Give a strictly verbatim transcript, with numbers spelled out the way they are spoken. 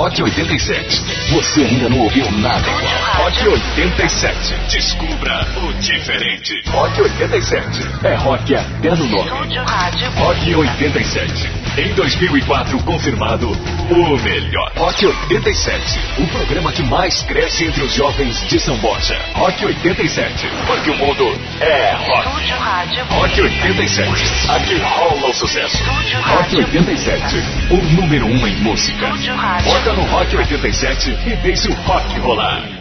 Rock oitenta e sete. Você ainda não ouviu nada igual. Rock oitenta e sete. Descubra o diferente. Rock oitenta e sete. É rock até no nome. Rock oitenta e sete. Em dois mil e quatro, confirmado o melhor. Rock oitenta e sete. O programa que mais cresce entre os jovens de São Borja. Rock oitenta e sete. Porque o mundo é rock. Rock oitenta e sete. Aqui rola o sucesso. Rock oitenta e sete. O número um em música. Bota no Rock oitenta e sete e deixa o rock rolar.